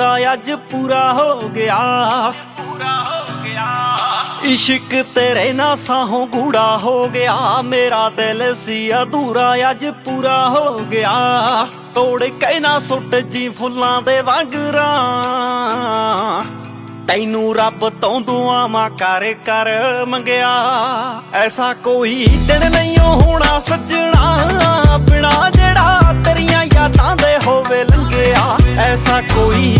ਅਧੂਰਾ ਅੱਜ ਪੂਰਾ ਹੋ ਗਿਆ, ਪੂਰਾ ਹੋ ਗਿਆ। ਇਸ਼ਕ ਤੇਰੇ ਨਾ ਸਾਹੋਂ ਗੂੜਾ ਹੋ ਗਿਆ, ਮੇਰਾ ਦਿਲ ਸੀ ਅਧੂਰਾ ਅੱਜ ਪੂਰਾ ਹੋ ਗਿਆ। ਤੋੜ ਕੇ ਨਾ ਸੁੱਟ ਜੀ ਫੁੱਲਾਂ ਦੇ ਵਾਂਗਰਾਂ, ਤੈਨੂੰ ਰੱਬ ਤੋਂ ਦੁਆਵਾਂ ਕਰ ਕਰ ਮੰਗਿਆ। ਐਸਾ ਕੋਈ ਦਿਨ ਨਹੀਂ ਹੋਣਾ ਸੱਜਣਾ ਬਿਨਾ ਜਿਹੜਾ ਤੇਰੀਆਂ ਯਾਦਾਂ ਦੇ ਹੋਵੇ ਲੰਘਿਆ। ਐਸਾ ਕੋਈ